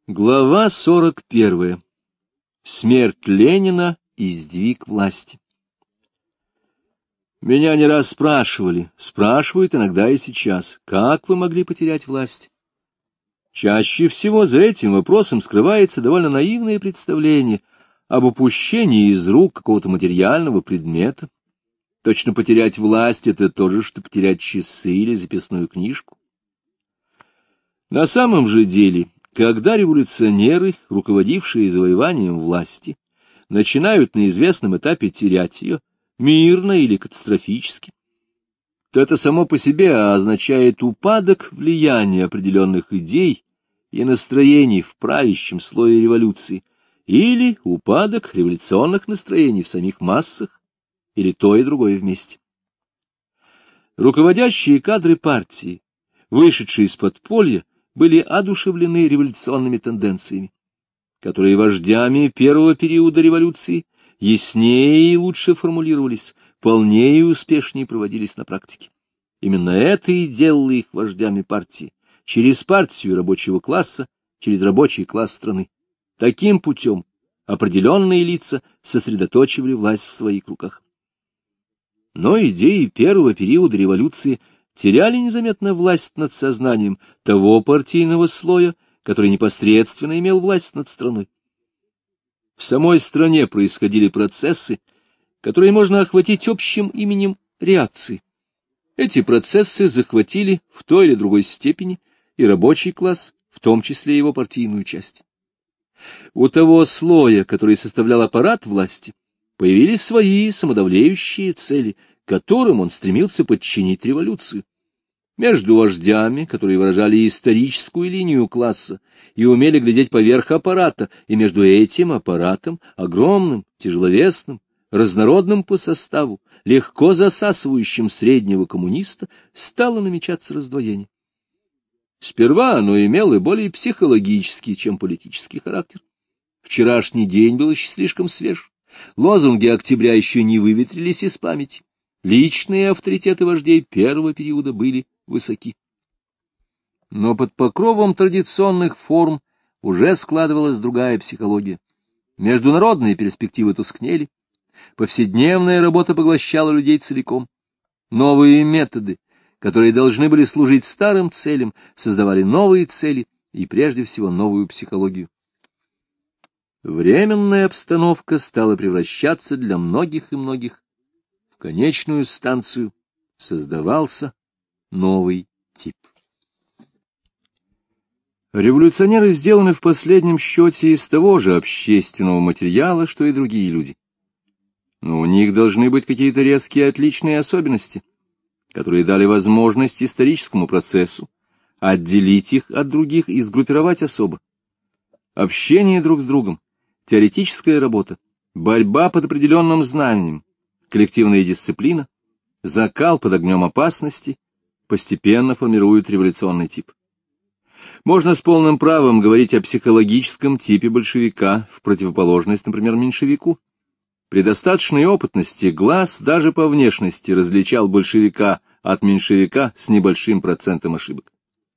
Глава 41. Смерть Ленина и сдвиг власти. Меня не раз спрашивают иногда и сейчас, как вы могли потерять власть? Чаще всего за этим вопросом скрывается довольно наивное представление об упущении из рук какого-то материального предмета. Точно потерять власть — это то же, что потерять часы или записную книжку. На самом же деле, когда революционеры, руководившие завоеванием власти, начинают на известном этапе терять ее, мирно или катастрофически, то это само по себе означает упадок влияния определенных идей и настроений в правящем слое революции, или упадок революционных настроений в самих массах, или то и другое вместе. Руководящие кадры партии, вышедшие из подполья, были одушевлены революционными тенденциями, которые вождями первого периода революции яснее и лучше формулировались, полнее и успешнее проводились на практике. Именно это и делало их вождями партии, через партию рабочего класса, через рабочий класс страны. Таким путем определенные лица сосредоточивали власть в своих руках. Но идеи первого периода революции теряли незаметно власть над сознанием того партийного слоя, который непосредственно имел власть над страной. В самой стране происходили процессы, которые можно охватить общим именем реакции. Эти процессы захватили в той или другой степени и рабочий класс, в том числе его партийную часть. У того слоя, который составлял аппарат власти, появились свои самодовлеющие цели, которым он стремился подчинить революцию. Между вождями, которые выражали историческую линию класса и умели глядеть поверх аппарата, и между этим аппаратом, огромным, тяжеловесным, разнородным по составу, легко засасывающим среднего коммуниста, стало намечаться раздвоение. Сперва оно имело более психологический, чем политический характер. Вчерашний день был еще слишком свеж, лозунги октября еще не выветрились из памяти. Личные авторитеты вождей первого периода были высоки. Но под покровом традиционных форм уже складывалась другая психология. Международные перспективы тускнели, повседневная работа поглощала людей целиком. Новые методы, которые должны были служить старым целям, создавали новые цели и, прежде всего, новую психологию. Временная обстановка стала превращаться для многих и многих в конечную станцию, создавался новый тип. Революционеры сделаны в последнем счете из того же общественного материала, что и другие люди. Но у них должны быть какие-то резкие отличные особенности, которые дали возможность историческому процессу отделить их от других и сгруппировать особо. Общение друг с другом, теоретическая работа, борьба под определенным знаменем, коллективная дисциплина, закал под огнем опасности постепенно формируют революционный тип. Можно с полным правом говорить о психологическом типе большевика в противоположность, например, меньшевику. При достаточной опытности глаз даже по внешности различал большевика от меньшевика с небольшим процентом ошибок.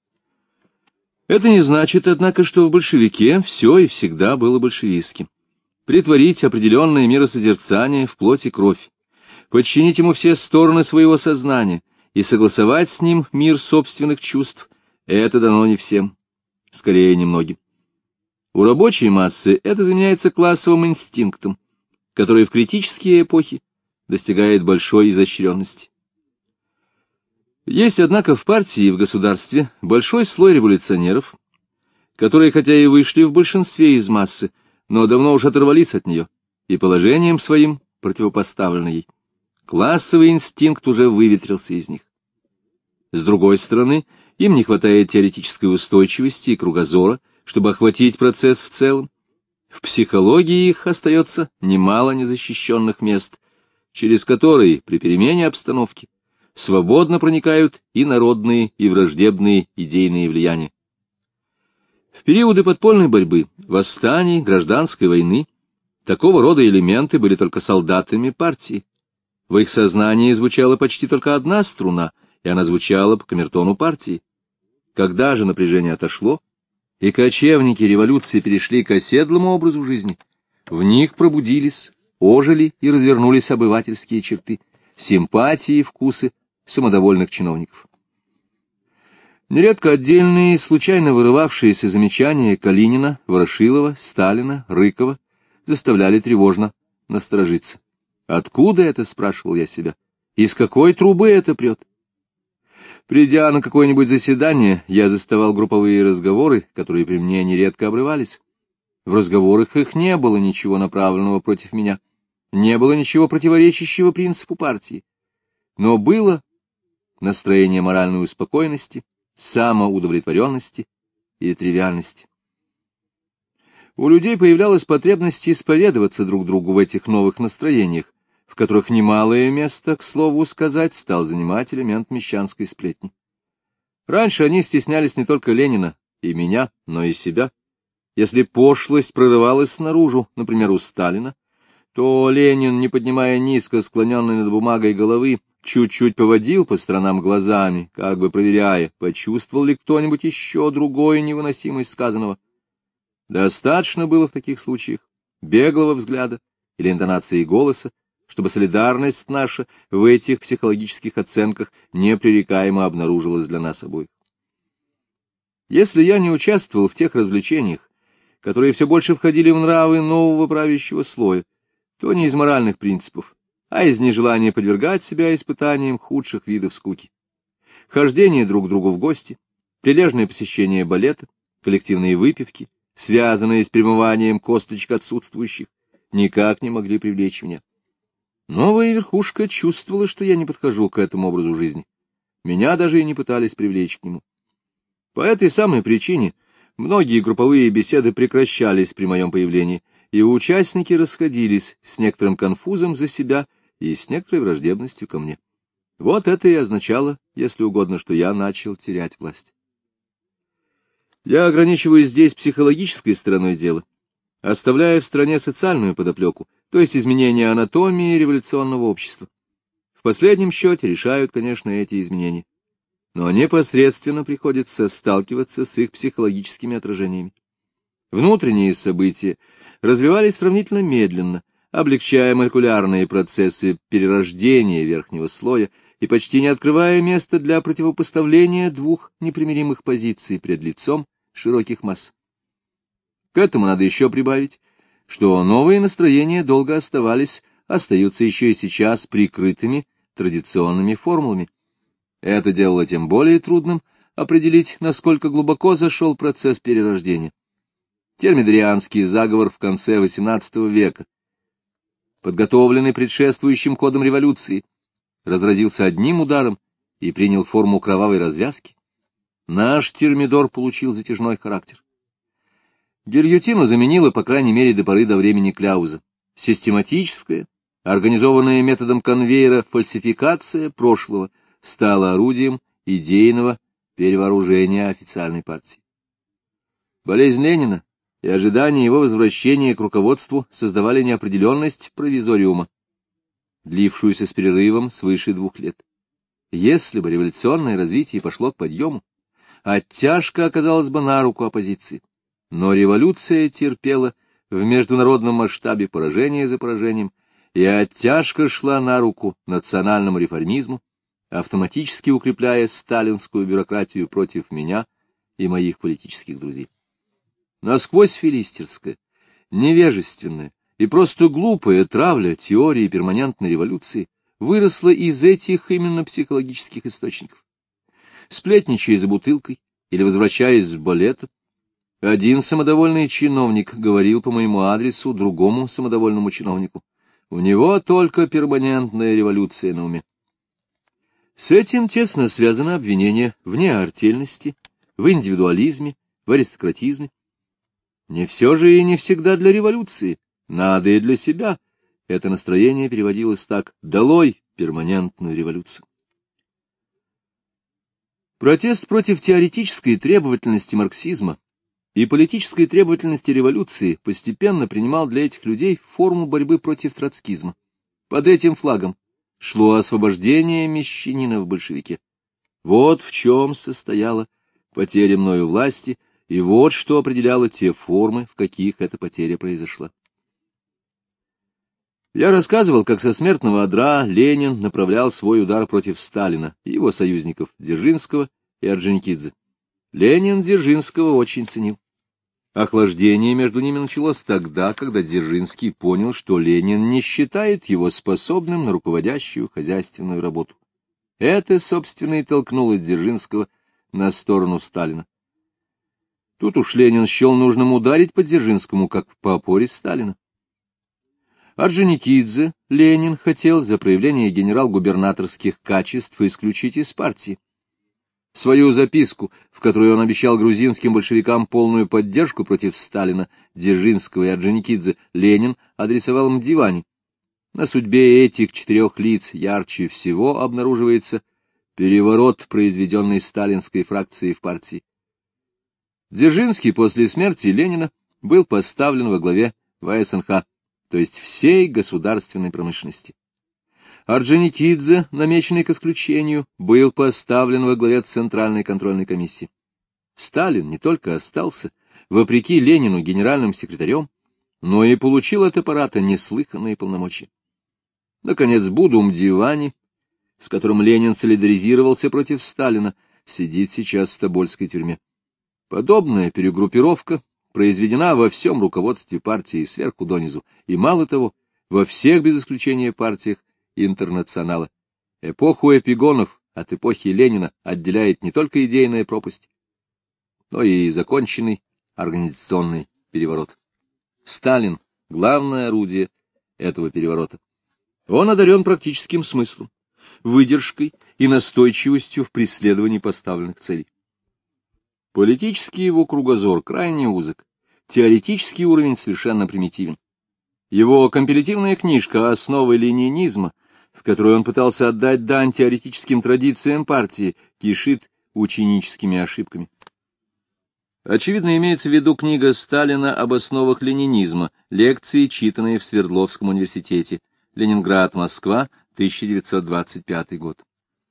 Это не значит, однако, что в большевике все и всегда было большевистским. Притворить определенное миросозерцание в плоть и кровь, подчинить ему все стороны своего сознания и согласовать с ним мир собственных чувств — это дано не всем, скорее немногим. У рабочей массы это заменяется классовым инстинктом, который в критические эпохи достигает большой изощренности. Есть, однако, в партии и в государстве большой слой революционеров, которые, хотя и вышли в большинстве из массы, но давно уж оторвались от нее и положением своим противопоставлены ей. Классовый инстинкт уже выветрился из них. С другой стороны, им не хватает теоретической устойчивости и кругозора, чтобы охватить процесс в целом. В психологии их остается немало незащищенных мест, через которые при перемене обстановки свободно проникают и народные, и враждебные идейные влияния. В периоды подпольной борьбы, восстаний, гражданской войны такого рода элементы были только солдатами партии. В их сознании звучала почти только одна струна, и она звучала по камертону партии. Когда же напряжение отошло, и кочевники революции перешли к оседлому образу жизни, в них пробудились, ожили и развернулись обывательские черты, симпатии и вкусы самодовольных чиновников. Нередко отдельные, случайно вырывавшиеся замечания Калинина, Ворошилова, Сталина, Рыкова заставляли тревожно насторожиться. «Откуда это?» — спрашивал я себя. «Из какой трубы это прет?» Придя на какое-нибудь заседание, я заставал групповые разговоры, которые при мне нередко обрывались. В разговорах их не было ничего направленного против меня, не было ничего противоречащего принципу партии, но было настроение моральной успокоенности, самоудовлетворенности и тривиальности. У людей появлялась потребность исповедоваться друг другу в этих новых настроениях, в которых немалое место, к слову сказать, стал занимать элемент мещанской сплетни. Раньше они стеснялись не только Ленина и меня, но и себя. Если пошлость прорывалась наружу, например, у Сталина, то Ленин, не поднимая низко склоненной над бумагой головы, чуть-чуть поводил по сторонам глазами, как бы проверяя, почувствовал ли кто-нибудь еще другое невыносимость сказанного. Достаточно было в таких случаях беглого взгляда или интонации голоса, чтобы солидарность наша в этих психологических оценках непререкаемо обнаружилась для нас обоих. Если я не участвовал в тех развлечениях, которые все больше входили в нравы нового правящего слоя, то не из моральных принципов, а из нежелания подвергать себя испытаниям худших видов скуки. Хождение друг к другу в гости, прилежное посещение балета, коллективные выпивки, связанные с примыванием косточек отсутствующих, никак не могли привлечь меня. Новая верхушка чувствовала, что я не подхожу к этому образу жизни. Меня даже и не пытались привлечь к нему. По этой самой причине многие групповые беседы прекращались при моем появлении, и участники расходились с некоторым конфузом за себя и с некоторой враждебностью ко мне. Вот это и означало, если угодно, что я начал терять власть. Я ограничиваюсь здесь психологической стороной дела, оставляя в стороне социальную подоплеку, то есть изменения анатомии революционного общества. В последнем счете решают, конечно, эти изменения, но непосредственно приходится сталкиваться с их психологическими отражениями. Внутренние события развивались сравнительно медленно, облегчая молекулярные процессы перерождения верхнего слоя и почти не открывая места для противопоставления двух непримиримых позиций пред лицом широких масс. К этому надо еще прибавить, что новые настроения долго остаются еще и сейчас прикрытыми традиционными формулами. Это делало тем более трудным определить, насколько глубоко зашел процесс перерождения. Термидорианский заговор в конце XVIII века, подготовленный предшествующим ходом революции, разразился одним ударом и принял форму кровавой развязки. Наш термидор получил затяжной характер. Гильотину заменила, по крайней мере, до поры до времени Кляуза, систематическая, организованная методом конвейера фальсификация прошлого стала орудием идейного перевооружения официальной партии. Болезнь Ленина и ожидание его возвращения к руководству создавали неопределенность провизориума, длившуюся с перерывом свыше 2 лет. Если бы революционное развитие пошло к подъему, оттяжка оказалась бы на руку оппозиции. Но революция терпела в международном масштабе поражение за поражением, и оттяжка шла на руку национальному реформизму, автоматически укрепляя сталинскую бюрократию против меня и моих политических друзей. Насквозь филистерская, невежественная и просто глупая травля теории перманентной революции выросла из этих именно психологических источников. Сплетничая за бутылкой или возвращаясь с балета, один самодовольный чиновник говорил по моему адресу другому самодовольному чиновнику: у него только перманентная революция на уме. С этим тесно связано обвинение в неартельности, в индивидуализме, в аристократизме. Не все же и не всегда для революции, надо и для себя. Это настроение переводилось так: долой перманентную революцию. Протест против теоретической требовательности марксизма и политической требовательности революции постепенно принимал для этих людей форму борьбы против троцкизма. Под этим флагом шло освобождение мещанина в большевике. Вот в чем состояла потеря мною власти И вот что определяло те формы, в каких эта потеря произошла. Я рассказывал, как со смертного одра Ленин направлял свой удар против Сталина и его союзников Дзержинского и Орджоникидзе. Ленин Дзержинского очень ценил. Охлаждение между ними началось тогда, когда Дзержинский понял, что Ленин не считает его способным на руководящую хозяйственную работу. Это, собственно, и толкнуло Дзержинского на сторону Сталина. Тут уж Ленин счел нужным ударить по Дзержинскому, как по опоре Сталина. Орджоникидзе Ленин хотел за проявление генерал-губернаторских качеств исключить из партии. Свою записку, в которой он обещал грузинским большевикам полную поддержку против Сталина, Дзержинского и Орджоникидзе, Ленин адресовал Мдивани. На судьбе этих 4 лиц ярче всего обнаруживается переворот, произведенный сталинской фракцией в партии. Дзержинский после смерти Ленина был поставлен во главе ВСНХ, то есть всей государственной промышленности. Орджоникидзе, намеченный к исключению, был поставлен во главе Центральной контрольной комиссии. Сталин не только остался, вопреки Ленину, генеральным секретарем, но и получил от аппарата неслыханные полномочия. Наконец, Буду Мдивани, с которым Ленин солидаризировался против Сталина, сидит сейчас в Тобольской тюрьме. Подобная перегруппировка произведена во всем руководстве партии сверху донизу, и, мало того, во всех без исключения партиях Интернационала. Эпоху эпигонов от эпохи Ленина отделяет не только идейная пропасть, но и законченный организационный переворот. Сталин — главное орудие этого переворота. Он одарен практическим смыслом, выдержкой и настойчивостью в преследовании поставленных целей. Политический его кругозор крайне узок, теоретический уровень совершенно примитивен. Его компилятивная книжка «Основы ленинизма», в которой он пытался отдать дань теоретическим традициям партии, кишит ученическими ошибками. Очевидно, имеется в виду книга Сталина об основах ленинизма, лекции, читанные в Свердловском университете, Ленинград, Москва, 1925 год.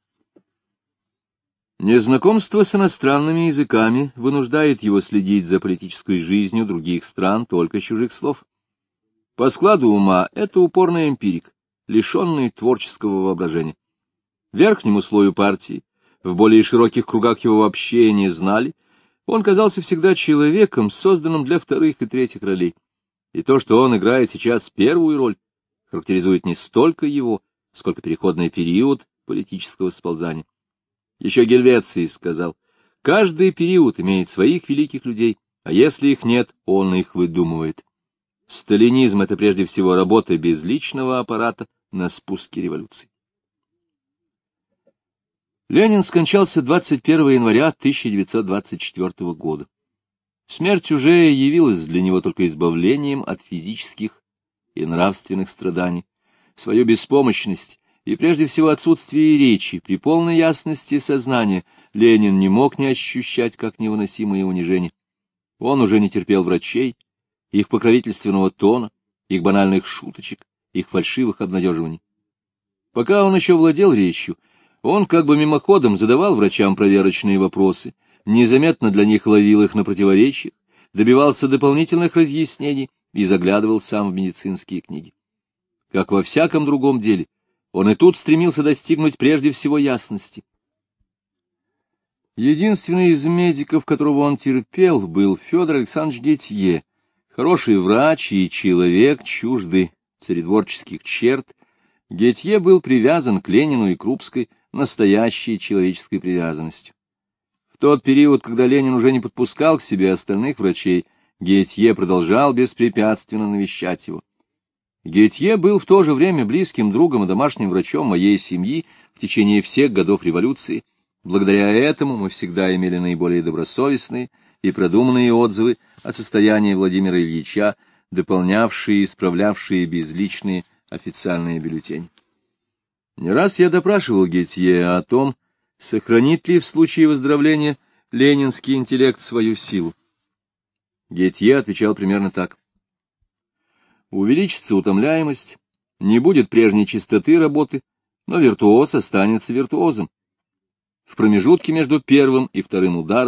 Незнакомство с иностранными языками вынуждает его следить за политической жизнью других стран только с чужих слов. По складу ума это упорный эмпирик, лишенный творческого воображения. Верхнему слою партии, в более широких кругах его вообще не знали, он казался всегда человеком, созданным для вторых и третьих ролей. И то, что он играет сейчас первую роль, характеризует не столько его, сколько переходный период политического сползания. Еще Гельвеций сказал: каждый период имеет своих великих людей, а если их нет, он их выдумывает. Сталинизм — это прежде всего работа без личного аппарата на спуске революции. Ленин скончался 21 января 1924 года. Смерть уже явилась для него только избавлением от физических и нравственных страданий. Свою беспомощность и прежде всего отсутствие речи при полной ясности сознания Ленин не мог не ощущать как невыносимое унижение. Он уже не терпел врачей, их покровительственного тона, их банальных шуточек, их фальшивых обнадеживаний. Пока он еще владел речью, он как бы мимоходом задавал врачам проверочные вопросы, незаметно для них ловил их на противоречиях, добивался дополнительных разъяснений и заглядывал сам в медицинские книги. Как во всяком другом деле, он и тут стремился достигнуть прежде всего ясности. Единственный из медиков, которого он терпел, был Федор Александрович Гетье, хороший врач и человек, чуждый царедворческих черт. Гетье был привязан к Ленину и Крупской настоящей человеческой привязанностью. В тот период, когда Ленин уже не подпускал к себе остальных врачей, Гетье продолжал беспрепятственно навещать его. Гетье был в то же время близким другом и домашним врачом моей семьи в течение всех годов революции. Благодаря этому мы всегда имели наиболее добросовестные и продуманные отзывы о состоянии Владимира Ильича, дополнявшие и исправлявшие безличные официальные бюллетени. Не раз я допрашивал Гетье о том, сохранит ли в случае выздоровления ленинский интеллект свою силу. Гетье отвечал примерно так: увеличится утомляемость, не будет прежней чистоты работы, но виртуоз останется виртуозом. В промежутке между первым и вторым ударом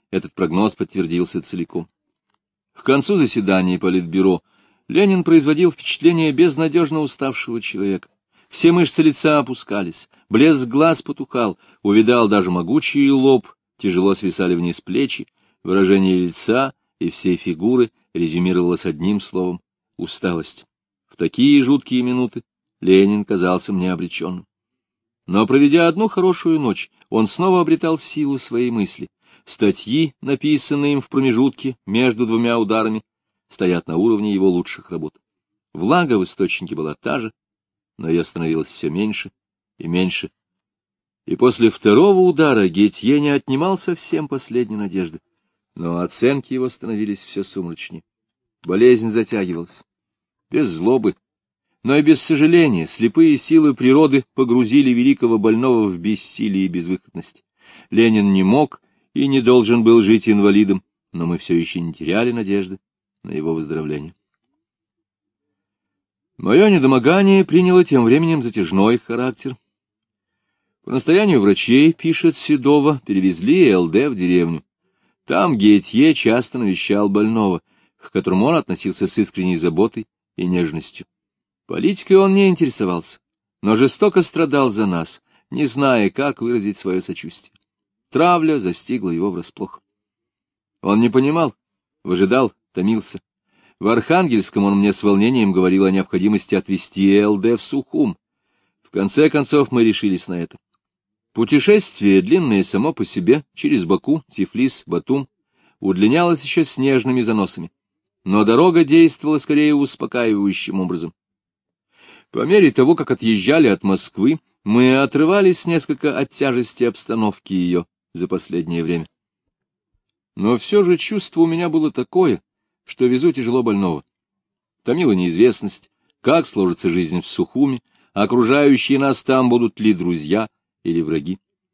этот прогноз подтвердился целиком. К концу заседания Политбюро Ленин производил впечатление безнадежно уставшего человека. Все мышцы лица опускались, блеск глаз потухал, увядал даже могучий лоб, тяжело свисали вниз плечи, выражение лица и всей фигуры резюмировалось одним словом — усталость. В такие жуткие минуты Ленин казался мне обреченным. Но, проведя одну хорошую ночь, он снова обретал силу своей мысли. Статьи, написанные им в промежутке между двумя ударами, стоят на уровне его лучших работ. Влага в источнике была та же, но ее становилось все меньше и меньше. И после второго удара Гетье не отнимал совсем последней надежды, но оценки его становились все сумрачнее. Болезнь затягивалась. Без злобы, но и без сожаления слепые силы природы погрузили великого больного в бессилие и безвыходность. Ленин не мог и не должен был жить инвалидом, но мы все еще не теряли надежды на его выздоровление. Мое недомогание приняло тем временем затяжной характер. По настоянию врачей, пишет Седова, перевезли ЛД в деревню. Там Гетье часто навещал больного, к которому он относился с искренней заботой и нежностью. Политикой он не интересовался, но жестоко страдал за нас, не зная, как выразить свое сочувствие. Травля застигла его врасплох. Он не понимал, выжидал, томился. В Архангельском он мне с волнением говорил о необходимости отвезти ЛД в Сухум. В конце концов мы решились на это. Путешествие, длинное само по себе, через Баку, Тифлис, Батум, удлинялось еще снежными заносами. Но дорога действовала скорее успокаивающим образом. По мере того, как отъезжали от Москвы, мы отрывались несколько от тяжести обстановки ее за последнее время. Но все же чувство у меня было такое, что везу тяжело больного. Томила неизвестность, как сложится жизнь в Сухуме, окружающие нас там будут ли друзья или враги.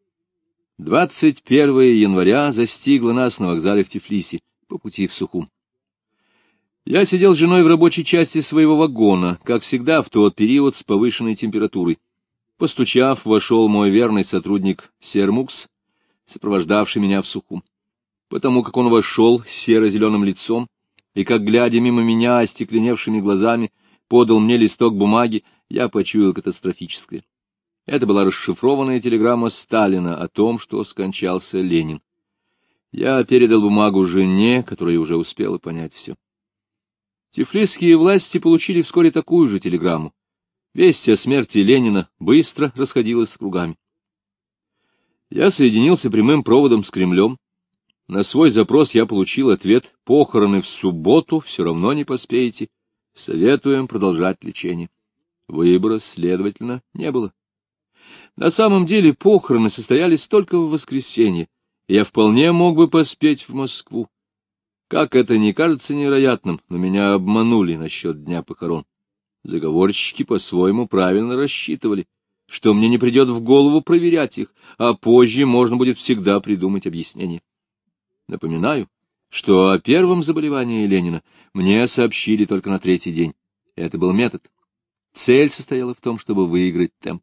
21 января застигло нас на вокзале в Тифлисе по пути в Сухум. Я сидел с женой в рабочей части своего вагона, как всегда в тот период с повышенной температурой. Постучав, вошел мой верный сотрудник Сермукс, сопровождавший меня в Сухум. Потому как он вошел с серо-зеленым лицом и, как, глядя мимо меня остекленевшими глазами, подал мне листок бумаги, я почуял катастрофическое. Это была расшифрованная телеграмма Сталина о том, что скончался Ленин. Я передал бумагу жене, которая уже успела понять все. Тифлисские власти получили вскоре такую же телеграмму. Весть о смерти Ленина быстро расходилась с кругами. Я соединился прямым проводом с Кремлем. На свой запрос я получил ответ: похороны в субботу, все равно не поспеете. Советуем продолжать лечение. Выбора, следовательно, не было. На самом деле похороны состоялись только в воскресенье, и я вполне мог бы поспеть в Москву. Как это ни кажется невероятным, но меня обманули насчет дня похорон. Заговорщики по-своему правильно рассчитывали, что мне не придет в голову проверять их, а позже можно будет всегда придумать объяснение. Напоминаю, что о первом заболевании Ленина мне сообщили только на третий день. Это был метод. Цель состояла в том, чтобы выиграть темп.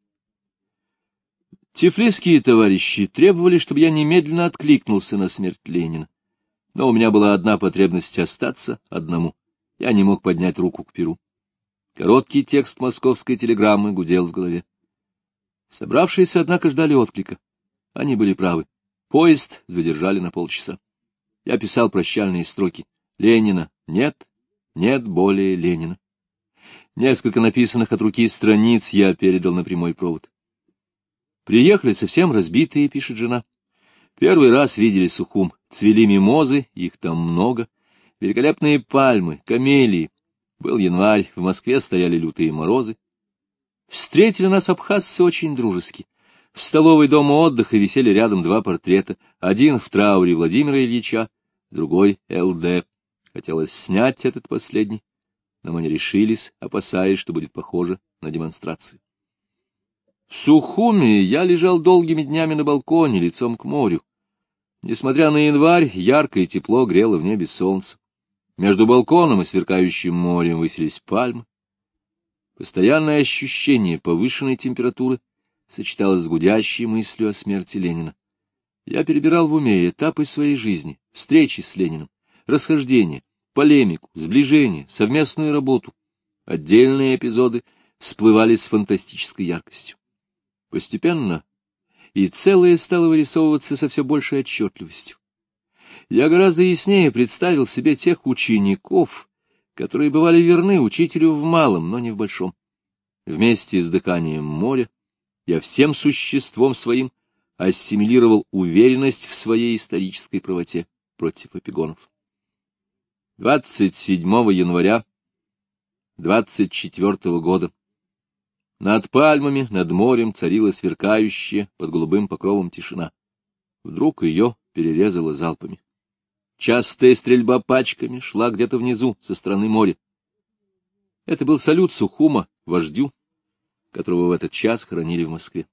Тифлисские товарищи требовали, чтобы я немедленно откликнулся на смерть Ленина. Но у меня была одна потребность — остаться одному. Я не мог поднять руку к перу. Короткий текст московской телеграммы гудел в голове. Собравшиеся, однако, ждали отклика. Они были правы. Поезд задержали на полчаса. Я писал прощальные строки. Ленина нет, нет более Ленина. Несколько написанных от руки страниц я передал на прямой провод. Приехали совсем разбитые, пишет жена. Первый раз видели Сухум. Цвели мимозы, их там много. Великолепные пальмы, камелии. Был январь, в Москве стояли лютые морозы. Встретили нас абхазцы очень дружески. В столовой дома отдыха висели рядом два портрета. Один в трауре Владимира Ильича, другой — ЛД. Хотелось снять этот последний, но мы не решились, опасаясь, что будет похоже на демонстрацию. В Сухуме я лежал долгими днями на балконе, лицом к морю. Несмотря на январь, яркое тепло грело в небе солнце. Между балконом и сверкающим морем высились пальмы. Постоянное ощущение повышенной температуры сочеталось с гудящей мыслью о смерти Ленина. Я перебирал в уме этапы своей жизни, встречи с Лениным, расхождения, полемику, сближение, совместную работу. Отдельные эпизоды всплывали с фантастической яркостью. Постепенно и целое стало вырисовываться со все большей отчетливостью. Я гораздо яснее представил себе тех учеников, которые бывали верны учителю в малом, но не в большом. Вместе с дыханием моря я всем существом своим ассимилировал уверенность в своей исторической правоте против эпигонов. 27 января 24 года над пальмами, над морем царила сверкающая под голубым покровом тишина. Вдруг ее перерезало залпами. Частая стрельба пачками шла где-то внизу, со стороны моря. Это был салют Сухума, вождю, которого в этот час хоронили в Москве.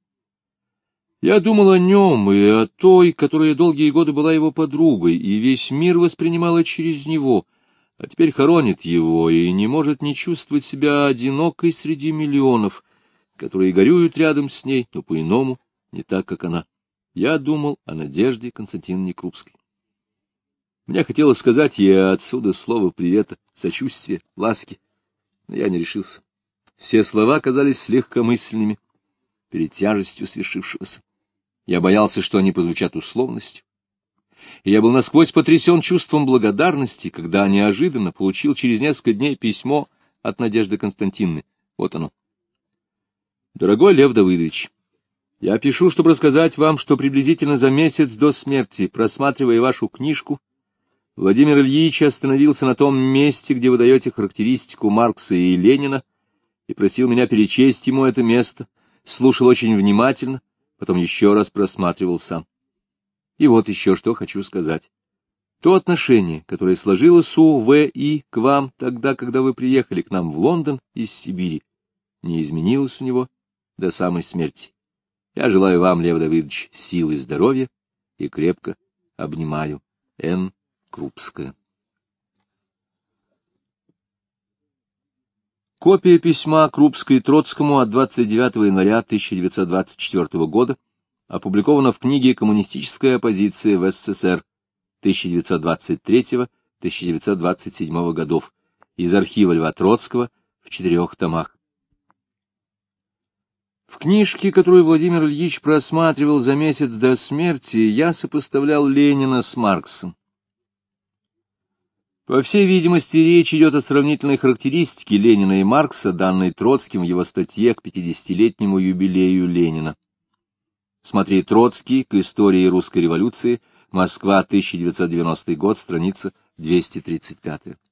Я думал о нем и о той, которая долгие годы была его подругой, и весь мир воспринимала через него, а теперь хоронит его и не может не чувствовать себя одинокой среди миллионов, которые горюют рядом с ней, но по-иному, не так, как она. Я думал о Надежде Константиновне Крупской. Мне хотелось сказать ей отсюда слово привета, сочувствия, ласки, но я не решился. Все слова казались легкомысленными перед тяжестью свершившегося. Я боялся, что они прозвучат условностью. И я был насквозь потрясен чувством благодарности, когда неожиданно получил через несколько дней письмо от Надежды Константиновны. Вот оно. Дорогой Лев Давыдович, я пишу, чтобы рассказать вам, что приблизительно за месяц до смерти, просматривая вашу книжку, Владимир Ильич остановился на том месте, где вы даете характеристику Маркса и Ленина, и просил меня перечесть ему это место, слушал очень внимательно, потом еще раз просматривал сам. И вот еще что хочу сказать. То отношение, которое сложилось у В.И. к вам тогда, когда вы приехали к нам в Лондон из Сибири, не изменилось у него до самой смерти. Я желаю вам, Лев Давыдович, сил и здоровья и крепко обнимаю. Н. Крупская. Копия письма Крупской Троцкому от 29 января 1924 года опубликована в книге «Коммунистическая оппозиция в СССР» 1923-1927 годов из архива Льва Троцкого в 4 томах. В книжке, которую Владимир Ильич просматривал за месяц до смерти, я сопоставлял Ленина с Марксом. По всей видимости, речь идет о сравнительной характеристике Ленина и Маркса, данной Троцким в его статье к 50-летнему юбилею Ленина. Смотри Троцкий к истории русской революции, Москва, 1990 год, страница 235.